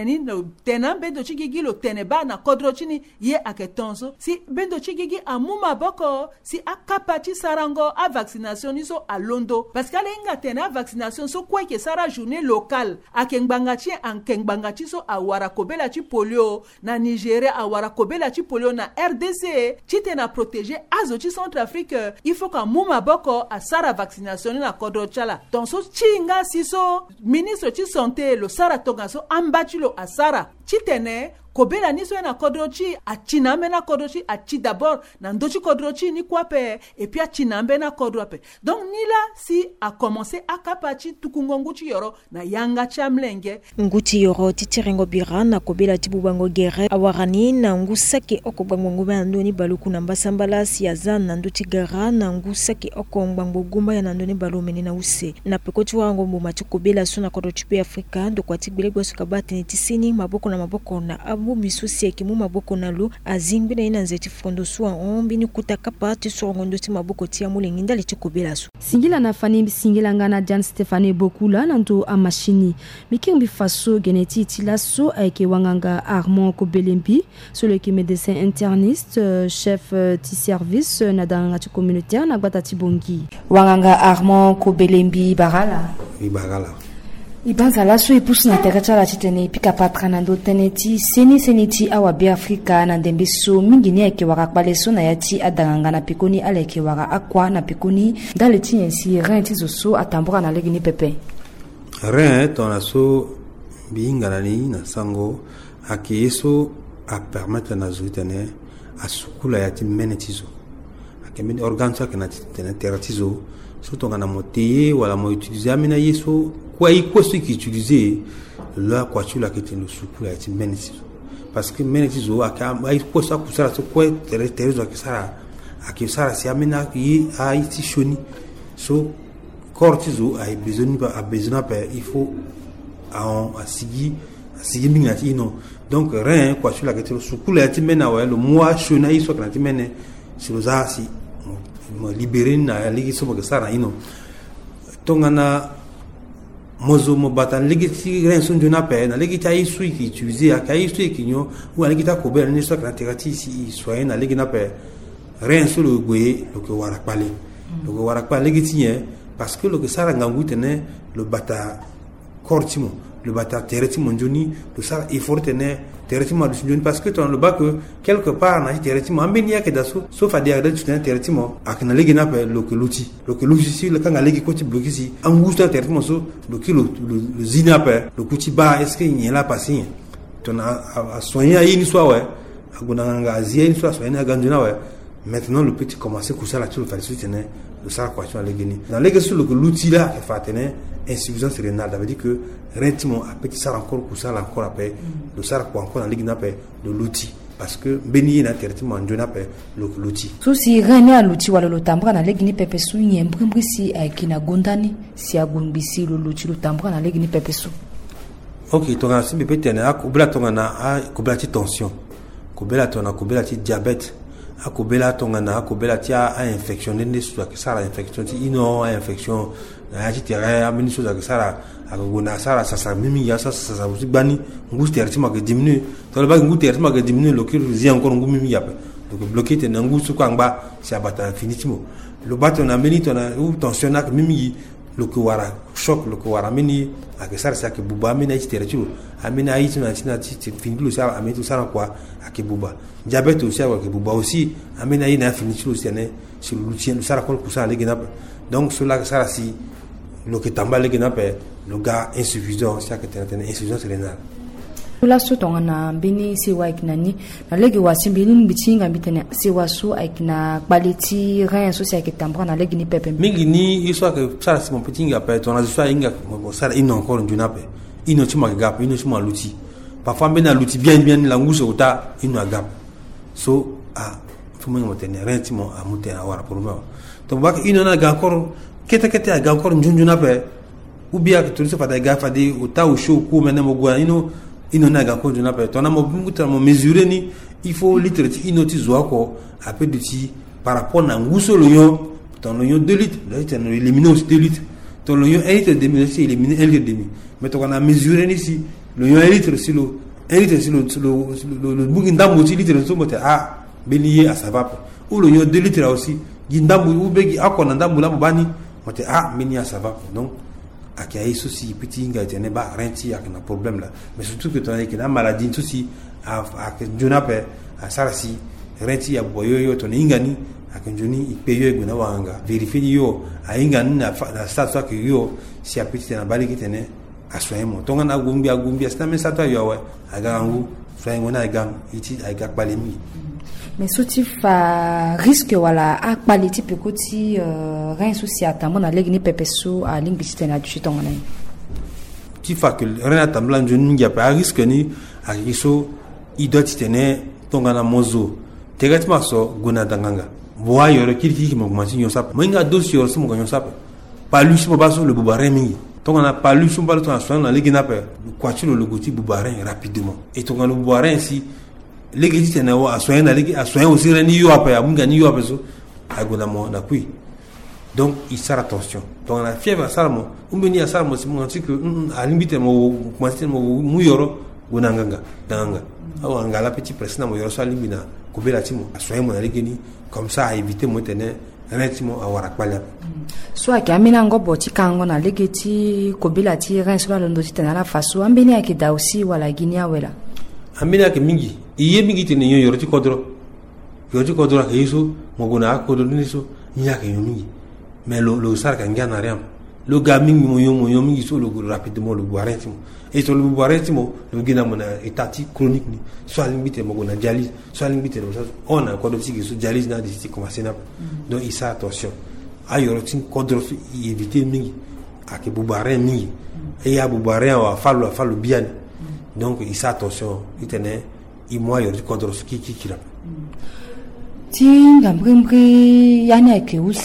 tenambe do chigigi lo teneba na kodoro chini ye ake tonso si bendo chigigi amuma boko si akapati sarango a vaccination iso a londo parce que lenga tena vaccination so kwa ke sara journée locale akengbangati ankengbangati so awara kobela chi polio na Nigeria awara kobela chi polio na RDC chitena protéger azo chi Centrafrique il faut que muma boko a sara vaccination na kodro chala tonso chinga siso ministre chi santé lo sara tonga so ambati lo asara chitene kobela niso na kodrochi achinambe na kodrochi achi d'abord na ndochi kodrochi ni kwape et puis achinambe na kodrope donc nila si a commencé akapachi tukungonguchi yoro na yanga chamlenge nguti yoro titirengo birana kobela tibubango gere awarani na ngusake okobangwa ngumba ndoni baluku na mbasambala siaza na ndochi gara na ngusake okongbango gumba ya ndoni balomene na use na pekoti wango mbuma kobela sona kodrochi pe Afrika ndokwa tibile gwasoka batini tisini maboko na maboko na misusi yake mu maboko na lo azingbi na ina nzeti fondo suwa ombi ni kutaka pati sorongondo ti maboko ti amulengi ndali chikobela so singila na fani singila ngana Jan Stéphane Bokula nanto a machini mikimbi faso geneti tilaso ayeke wanganga Armand Kobelembi celui qui médecin interniste chef ti service na danga ti communautaire na gbata ti bongi wanganga Armand Kobelembi barala Ibanza so ipusu na terecha la chitene pika patra na ndo teneti seni ti awabe Afrika na ndembe so mingi ni eke waka kpale so na yati adanganga na pikoni ala eke waka akwa na pikoni dale ti yensi ren ti zo so atambura na legi ni pepe ren tona so biinga na ni na sango ake yeso a permettre na zo tene a sukula yati mene ti zo ake mene organe so ake na tene tere ti zo so tonga na moteye wala mo utiliser amina yeso quoi ce qui utilisé là quoi tu la qui était le souple est menacé parce que menacé zo aka ai quoi ça kusara so quoi terezo que ça si amena yi a iti shoni so cortiso a besoin il faut à sigi minati ino donc rien quoi sur la question sur la timena ouais le mois chona iso quand timene sur ça si mo libérer na ligi so que ça ino tongana mozo mo batan ligi si rien son jona pe na ligi ta iso qui utiliser a kai iso qui nyo ou ligi ta ko be ni so quand tirati si soit na ligi na pe rien sur le goye le que wara pale le que wara pale ligi tien parce que le que ça ngangu tene le bata cortimo le bata teretimo njoni le ça il faut tenir teretimo du njoni parce que dans le bas que quelque part na teretimo ambenia que daso sauf à dire de teretimo akna legi na pe le que l'outil si le kanga legi ko ti bloqué si angusta teretimo so le kilo le zina pe le kuti ba est-ce que il là passé ton a soigner yi ni soit ouais aguna nga azia ni soit soigner ganduna ouais maintenant le petit commencer à coucher là tu le faire soutenir le ça quoi tu legi ni dans legi sur le l'outil là il faut tenir insuffisance rénale, ça veut dire que rentement a petit ça encore pour ça encore après le ça quoi encore dans ligue n'appelle de l'outil parce que béni na traitement on appelle l'outil so si renia l'outil wala lo tambra na ligue ni pepe su nyembrimbi si akina gondani si agumbisi l'outil lo tambra na ligue ni pepe su OK to ngasi be petene akubla to ngana akubla ti tension kubela to na kubela ti diabète akubela to ngana akubela ti infection ne so que ça la infection ti ino infection na ti terrain amini so que ça agona ça mimi ya ça vous bani ngus terti ma que diminue to le ba ngus terti ma que diminue le que zi encore ngus mimi ya donc bloquer te ngus ko ngba si abata finitimo le bato na meni to na ou tension na mimi le que wara choc le que wara mini a que ça que buba mini ti terti amina ayi na ti fini le ça amini tout ça quoi a que buba diabète aussi a que buba aussi amina ayi na finitimo aussi ne sur l'outil ça ko ça les gna donc cela que ça si le que tamba les gna le gars insuffisant c'est que tu as une insuffisance rénale la soto na bini si wa iknani na legi wa simbini bichinga bitene si wa su aikna quality rien so si akitambra na legi ni pepe mingi ni iso que ça c'est mon petit gars pe ton azusa inga ça il encore du nape ino chuma gap ino chuma l'outil parfois ben l'outil bien la ngousse ota ino gap so faut me monter rentimo a monter a wara pour moi donc ba ino na ga encore kete ga encore njunjuna pe ou bien que tout ça fa ga fa de ota o show ko mena mo gwa ino na ga ko njuna pe to na mo muta mo mesurer ni il faut litre ino ti zo ko a peu de ti par rapport na nguso lo yo ton lo yo 2 litres là tu éliminer aussi 2 litres ton lo yo 1 litre demi aussi éliminer 1 litre demi mais to na mesurer ni si lo yo 1 litre si lo 1 litre si le bugi ndambo ti litre so mo te belier à ça va ou lo yo 2 litres aussi gindambu ou begi akona ndambu la bani mo te mini à ça va donc a des soucis petit nga tene ba renti a un problème là mais surtout que tu as une maladie souci a que jonape a sarasi renti ya boyo to ingani a que joni ipeyo guna wanga vérifier yo a ingani na stade que yo si a petit na bali kitene a soyemo to ngana gumbi sta men sato yo wa aga ngu soyemo ngona ga iti aga balemi mais souti fa risque wala a qualité pekoti rien souci atamo na legi ni pepeso a lingi tena du chitongana ti fa que rien atambla joni ngia pa risque ni a riso idoti tene tongana mozo tegatma so guna danganga boa yoro kirki mo masi yo sap menga dossier yo mo ganyo sap pa lui mo baso le bubare mingi tongana pa lui so balo to so na legi na pe kwachilo le goti bubare rapidement et tongana le bubare ainsi legi tene wa asoyen na legi asoyen aussi reni yo apa munga ni yo apa so agona mo na kui donc il sera attention donc la fièvre salmo umbeni ya salmo si mon que a limite mo commencer mo muyoro gonanga danga awa ngala petit presna mo yoro so limbina ko bela timo asoyen mo na legi ni comme ça à éviter mo tene rentimo awara kwala soit que amina ngobo ti kango na legi ti ko bela ti ren so la ndo ti tena la faso ambeni akida aussi wala ginia wela amina ke mingi iye mingi tene yo yoroti kodro ka yeso mogona kodro ni so nya ke yo mingi mais lo sar ka ngana riam lo ga mingi mo yo mingi so lo rapidement lo boirentimo et so lo boirentimo lo gina mona etati chronique ni so limite mogona dialyse so limite lo on a kodro ti so dialyse na di commencer na donc il sa attention a yoroti kodro éviter mingi ake bubare mingi et ya bubare wa fallo bien donc il sa attention il tenait il moi il contre ce qui là tinga mbrimbi yani ake use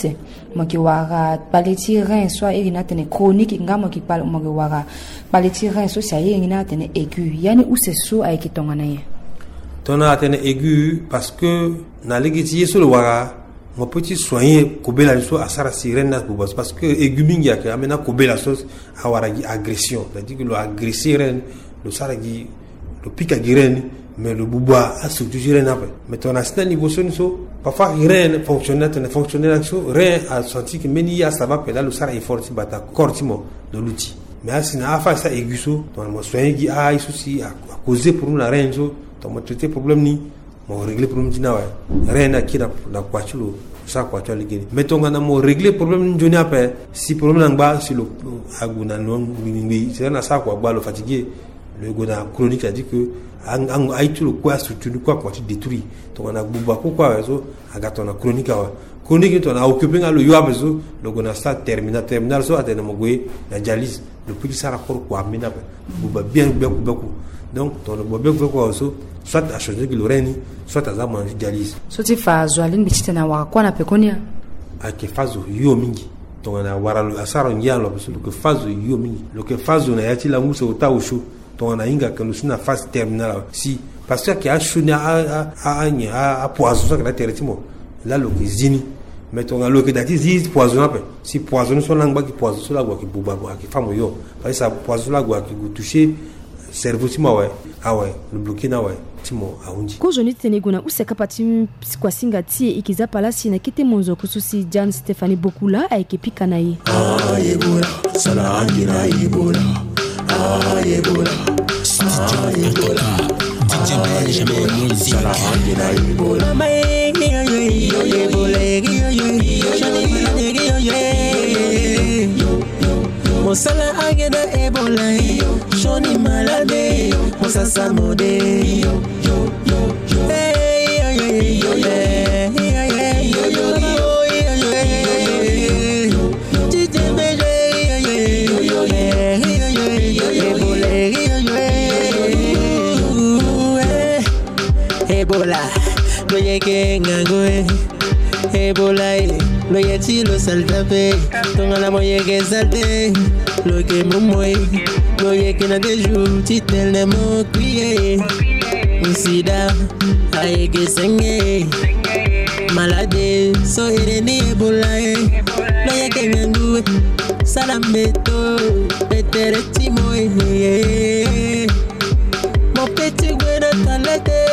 moki wara paleti rein soit irina tene chronique nga moki pal moki wara paleti rein so ça irina tene aigu yani où c'est so ay kitonga na ye tona tene aigu parce que na legiti so le wara mo petit soigner kobela so asara sirena bubas parce que aigu mingi ya amena kobela so awara agression c'est-à-dire que le agresser le saragi le pic à girene mais le bouba a surtout girene après mais ton assistant niveau so parfois rien fonctionnait rien a senti que meni ça va là le sara est fort si bata cortimo de l'outil mais asina afa ça aigu so ton mo soigner gi a souci à causer pour nous la rien so ton mo traiter problème ni mo régler problème dina ouais rien à qui la quatulo ça quatulo ligé mais ton na mo régler problème ni après si problème ngba si le aguna non ngi c'est na ça quoi ba le fatigué le gona chronique a dit que aïtu le quoi structure quoi quand tu détruis ton on a buba quoi so agato na chronique chronique ton a occupé le yo abezo le gona ça terminal so atena mogwe na dialyse le petit ça rapport quoi mena buba bien beaucoup donc ton le bobe quoi so soit à changer que le reni soit à manger dialyse so ti fa zoaline bitite na wa kwa na pekonia a ke fazo yo mingi ton na wara le asara ngialo parce que fazo yo mingi le que fazo na yati la muso ota ushu on a inga que nous sommes en phase terminale si parce que a chouné a poison ça que la terre timo là le zini mais on a le que dati zi poison après si poison sur l'angba qui poison sur la gua qui buba qui femme yo parce que ça poison la gua qui toucher cerveau timo ouais ah ouais le bloqué na ouais timo a undi ko joni tenegona useka pati kwa singati ikiza palasi na kite monzo kususi Jan Stephanie Bokula aikipika na yi yebola sala angira yebola Ebola, Ebola, Mosala ageda Ebola, Shoni malade, Mosasa mode, Ebola, no llegue ngagoe. Ebola, no llegue lo saltape. Tonga la moyege salte. Lo que momoy, no llegue na deju. Titel ne mo kuye. Sida, aege senge. Malade, so irene Ebola. No llegue ngagoe. Salameto, petere timoy. Mon petit gwena talete.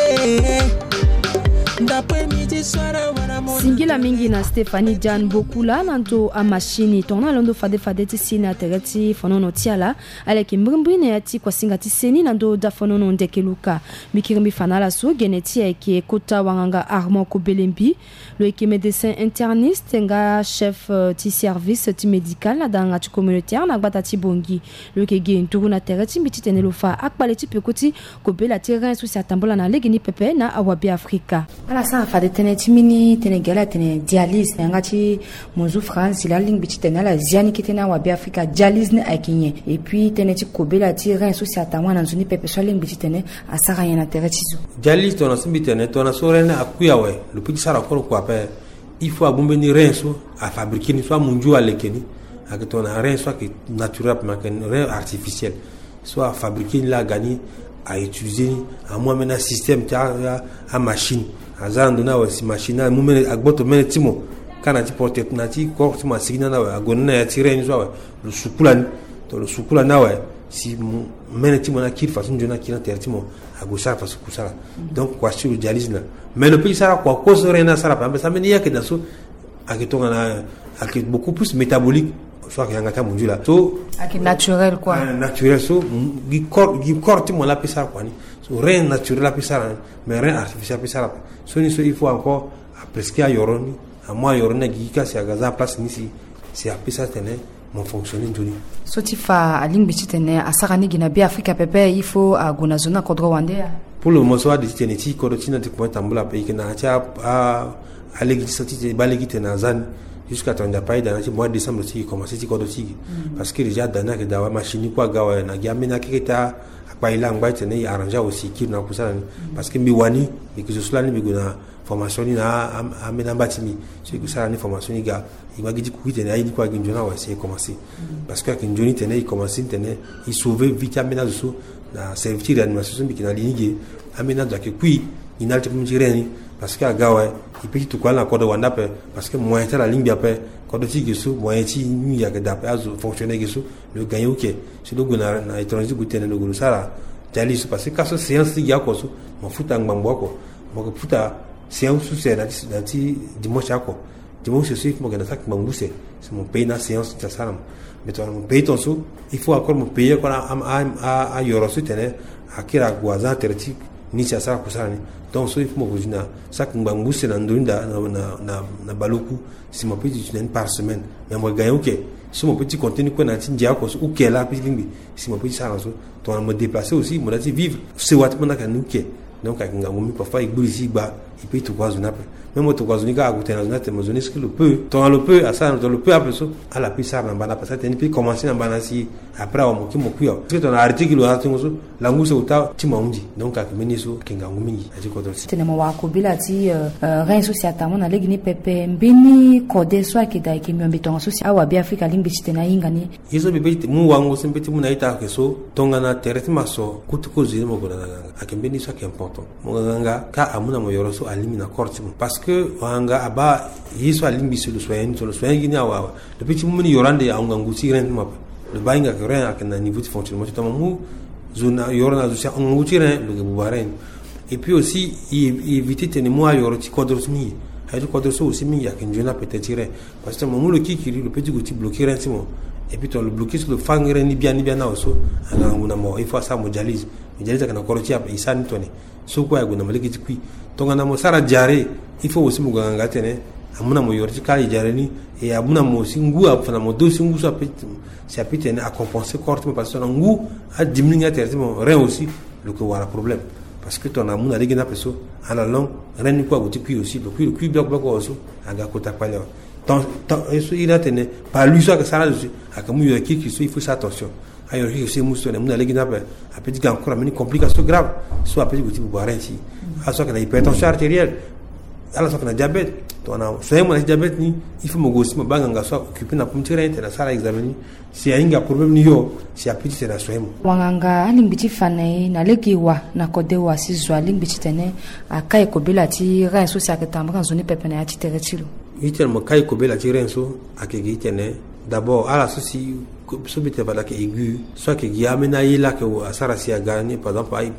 Singila mingi na Stephanie Jan Bokula nanto a machine tona londo fade tisini atereti fonono tiala aleki mbrimbrine yati kwa singati seni nando da fonono ndekeluka mikirimi fanala so geneti eke kota wanganga Armand Kobelembi le eke médecin interniste nga chef ti service ti médical na danga ti communautaire na gbata ti bongi le eke ge nturu na tereti mititene lofa akpale ti pekoti kobela terrain sou sa tambola na legini pepe na awabi Afrika ala sa fade tene timini tene gala tene dialyse ngati mozu France la ligne biti tene la ziani kitena awabi Afrika dialyse ne akinye et puis tene ti kobela terrain sou sa tamwa na zuni pepe so ligne biti tene asara yana tereti zo dialyse tona simbi tene tona sorena akuya we le petit sara ko quoi il faut abomber ni rein so à fabriquer ni soit munju alekeni avec ton rein soit qui naturel mais rein artificiel soit fabriquer la gagner à utiliser à moi maintenant système à machine azan dona wasi machine a mumene agboto mene timo kana ti porter na ti ko ti masigna na wa gonna ya ti rein so le sukula na wa si mene timo na kil façon jona kila tertimo agosha fa sukusala donc quoi sur le dialyse na mais le pays sera quoi cause reina sera pas mais ça me nia que dans so akitonga na ak beaucoup plus métabolique soit que yangata munju la so ak naturel quoi naturel so gi corps timo la pesa quoi ni so rein naturel la pesa mais rein artificiel pesa so ni so il faut encore presque à yoroni à moi yorona gi ka si agaza place ni si a pesa tene mon fonctionner nduni so ti fa aling bititene asarani gina bi Afrika pepe il faut a gona zona kodro wandea pour le moso de teneti korotina te point tambula pe ikena cha a alegi sati balegi tena zan jusqu'à ton d'après dans le mois de décembre aussi commencer ti kodo ti parce que déjà dana que dawa machine quoi gawa na gamena keta akbaila ngbai tene arrangea aussi qui na kusala parce que miwani et que ce soit ni biguna formation ni na amena batimi c'est que ça ni formation ni ga il m'a dit que tene ayi kwa ginjona wa c'est commencer parce que ginjoni tene il commencer tene il sauver vite amena so na servir d'animation bi kina ligne amena da ke kui inalti kumjireni parce que agawa il peut tout quoi la code wanda pe parce que moyen la ligne bien pe code ti gesu moyen ti ni ya ga dape azu fonctionner gesu le gagner OK c'est le gona na étranger goûter na gulu sala jali se parce que quand séance ti ya ko so mo futa ngbango ko mo futa séance sous c'est na ti dimanche ko dimanche c'est mo gana sak ngbango c'est mon pays na séance ta salam mais toi mon pays ton so il faut encore mon payer ko a yoro su tene akira gwaza terti ni cha sa kusani donc so il faut mo jina sak ngbango c'est na ndunda na baloku si mon petit une par semaine mais moi gagne OK si mon petit contenu qu'on a tindia ko OK là petit limbi si mon petit ça so toi me déplacer aussi moi dit vivre c'est what mon ka nuke donc avec ngangumi parfois il ici ba il peut tout quoi zona même moi tout quoi zona ka goûter na zona te zona ce que le peu toi le peu à ça le peu après so à la puissance na bana parce que tu peux commencer na bana si après on mo kuya parce que ton article là tu so langu se uta ti maunji donc avec meniso kingangumi aji ko dosi tena mo wa ko bilati ren so sia tamo na legini pepe mbini kode so akida ki myombe tonga so sia awa bi afrika limbi tena ingani yeso bi mu wango sempeti mu na ita ke so tonga na tereti maso kutuko zile mo gona akembeni so ke important mo nganga ka amuna mo yoro so alimi na korti parce que wanga aba yeso alimbi so le soyen gini awa le petit mu ni yorande anga nguti ren ma le bainga que rien à niveau de fonctionnement tout mu zona yorona zo sia nguti ren le bubaren et puis aussi éviter tenir moi yoroti kodrosmi hay kodroso aussi mi ya kinjona peut-être tirer parce que mon le qui le petit gouti bloquer ren simo et puis ton le bloquer sur le fangre ni bien na oso anga nguna mo il faut ça mo jalise kana koroti apa isani tone so kwa guna maliki tikui tonga na mo sara jare il faut aussi mo ganga tene amuna mo yorti kali jare ni et amuna mo singu afana mo do singu so c'est peut-être à compenser correctement parce que ngu a diminuer à terre rien aussi le que voilà problème parce que ton amuna regina peso à la longue rien ni quoi goûter aussi le cuit bloc aussi aga kota pale tant eso il a tene pas lui ça que ça là dessus akamu yo qui il faut faire attention ayo qui c'est musto na muna regina pe a petit encore une complication grave soit petit goûter pour boire ici à soit que la hypertension artérielle ala soit que la diabète ton a soit mon diabète ni il faut mo gosi mo banga soit occupé na pomtire inte na sala examiner si ainga problème ni yo si apiti tena swemo wanganga alimbiti fane na legiwa na kodewa si zwa limbiti tene akai kobela ti renso si aketamba zone pepene ya titeretilo iter mo kai kobela ti renso akegi tene d'abord ala souci subite bala ke aigu soit que giamena ila que asara si a gagné par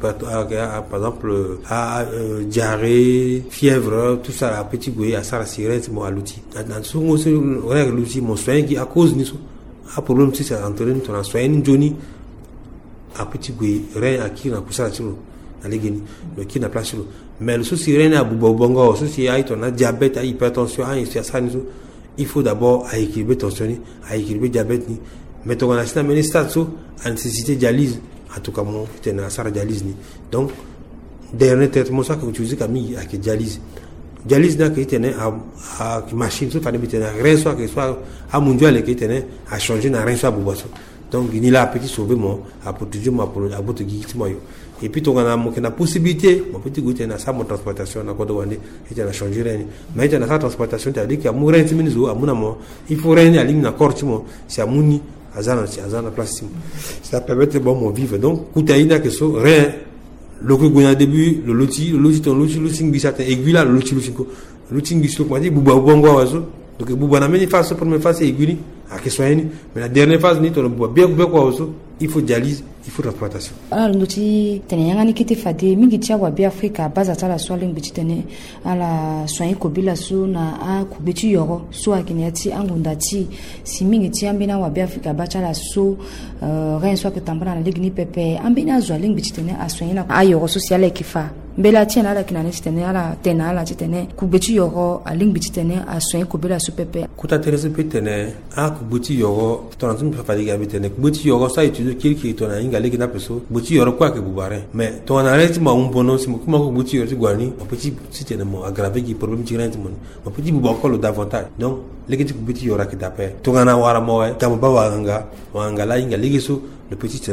exemple diarrhée fièvre tout ça petit goût asara si reste mo aluti dans son règle l'outil mon soin qui à cause ni a problème si c'est entraîné ton soin joni a petit goût rien à qui na kusala tilo na legeni le qui na place mais le souci rien à bubongo souci a ton diabète a hypertension a ça il faut d'abord équilibrer tension à équilibrer diabète ni mais ton assistant ministère so a nécessité dialyse en tout cas mon c'est na sara dialyse ni donc dernier traitement ça que utiliser comme avec dialyse n'a que tenait à machine so fallait mettre rien soit que soit à mondial qui tenait à changer na rien soit bobaso donc il a petit sauver moi à protéger moi pour à botte guider moi et puis ton a mon la possibilité mon petit goûter na ça mon transplantation na kodo wande et na changer rien mais il y a la transplantation c'est à dire qu'il y a mourir timizo amuna mo il faut rien à ligne na cortimo c'est amuni azana place ça permet de bon vivre donc koutaina que so rien le que gona début le loti bisata aiguille là le loti biso quoi dit buba bongo wazo donc buba na meni phase première phase aiguille à que soyeni mais la dernière phase ni to buba bien quoi wazo il faut dialyse il faut transplantation ala noti tenyanga ni kiti fade mingi tia wa bi afrika baza tala swale ngiti tene ala soin ko bila so na a kubeti yoro so akiniati angundati si mingi tia mbina wa bi afrika bacha la so ren so ke tambana na ligni pepe ambina zo ngiti tene a soin na a yoro social ekifa mbela tia na la kinane tene ala tena ala tene kubeti yoro a ngiti tene a soin ko bila so pepe kuta terese petene a kubeti yoro tonantum fadiga bitene kubeti yoro sa étude qui tona ngaleki na peso buti yoro kwa ke bubare mais to na reti ma umbono si kuma ko buti yoro gwani o petit site na mo aggraver qui problème ti renti mon o petit bu bokolo davantage donc leki buti yoro ki dape to na wara mo tam ba wanga la inga legi so le petit tene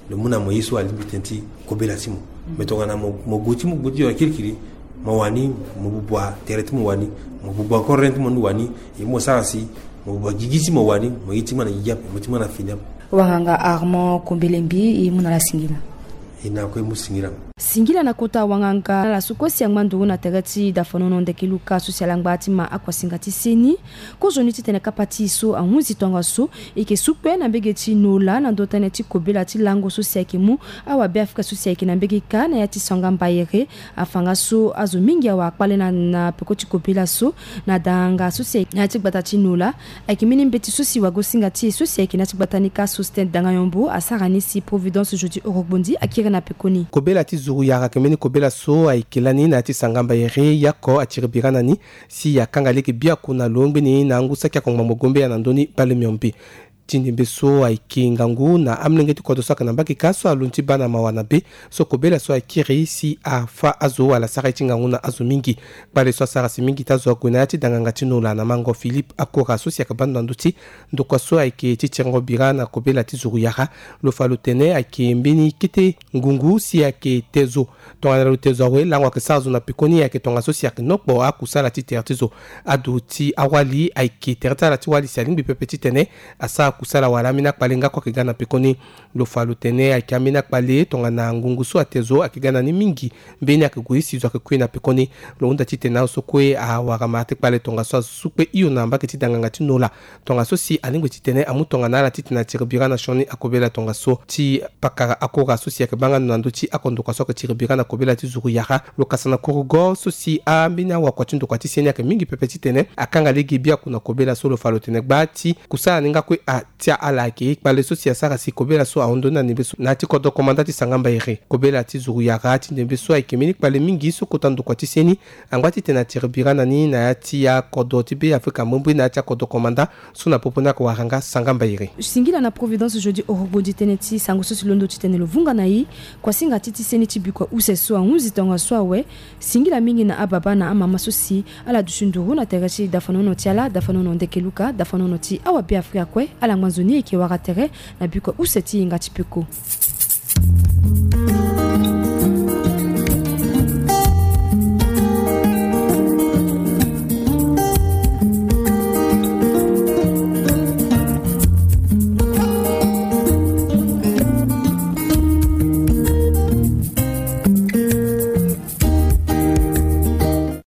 le muna mo yiso ali bitenti kobela simo metonga na mo guti wa kirkiri mo wani mo bubwa tereti mo wani mo bubwa corrent mo wani e mo sarasi mo bubwa gigisi mo wani mo yitima na yap mo yitima na finam wanganga Armand Kombelembi e muna la singila ina ko mo singira singila na kota wanganga la sukosi ya mandu na tereti da fonono ndeke luka social ngbati ma akwasingati seni ko joni titene kapati so amuzi tonga so eke supe na begeti nola na dotane ti kobela ti lango so siake mu awa be Afrika so siake na begeka na yati sanga mbayere afanga so azo mingi awa kwale na pekoti kobela so na danga so siake na ti gbata ti nola eke mini mbeti so si wago singati so siake na ti gbata ni ka so sten danga yombo asarani si Providence jodi orogbondi akire na pekoni kobela ti zuru yaka kemeni kobela so aikelani na ti sangamba yere yako achiribirana ni si yakanga leki bia kuna longbe ni na ngusa kya kongma mogombe ya nandoni bale myombi tindembe so aikingangu na amlengeti kodo saka na mbaki kaso alunti bana mawana be so kobela so akiri si afa azo ala saka tingangu na azo mingi bale so sara si mingi tazo akunati danganga tinola na mango Philippe akora so siaka bando nduti ndoko so aike tichengo birana kobela tizuru yaka lo falo tene aike mbeni kite ngungu si ake tezo tonga lo tezo we langwa ke sazo na pikoni yake tonga so siaka nokbo akusala ti tertizo aduti awali aike terta la ti wali salimbi pepeti tene asa kusala wala mina kpalenga kwa kigana pekoni lo falu tene akamina kpale tonga na ngungusu atezo akigana ni mingi mbeni akiguisi zo akakwina pekoni lo unda titena so kwe a wagamate kpale tonga so supe iyo namba ke tidanganga tinola tonga so si alingwe titene amutonga na la titina tiribira na shoni akobela tonga so ti pakara akora so si akabanga nando ti akondoka so ke tiribira na kobela ti zuru yaka lo kasana korugo so si a mbina wa kwa tindo kwa tiseni ake mingi pepeti tene akanga legi bia kuna kobela so lo falu tene bati kusala ninga kwe tia alaki pale so sia sara si kobela so aondona nibeso nati kodo komandati sangamba yere kobela ti zuru yaka ti nibeso aikemini pale mingi so kotando kwa tiseni angwati tena tiribirana ni na yati ya kodo tibe Afrika mbwe na tia kodo komanda so na popona ko waranga sangamba yere singila na Providence jodi orobodi teneti sango so silondo titene lo vunga na yi kwa singa titi seni tibikwa use so anguzi tonga so we singila mingi na ababa na amama so si ala dushunduru na tereti dafanono tiala dafanono ndekeluka dafanono ti awa bi Afrika kwe ala mwanzoni eke waratere na biko useti ingati peko.